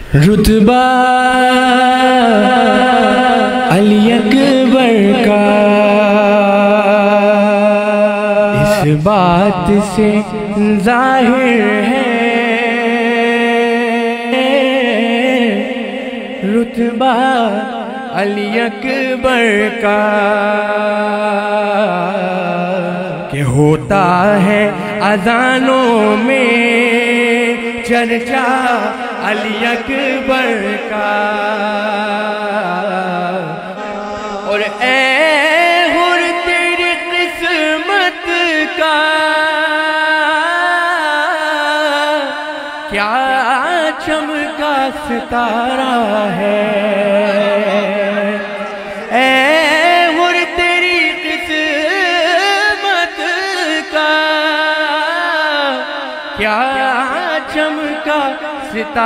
رتبہ علی اکبر کا اس بات سے ظاہر ہے، رتبہ علی اکبر کا کہ ہوتا ہے اذانوں میں چرچا علی اکبر کا، اور اے حر تیری قسمت کا کیا چمکا ستارہ ہے، اے حر تیری قسمت کا کیا چمکا ستارہ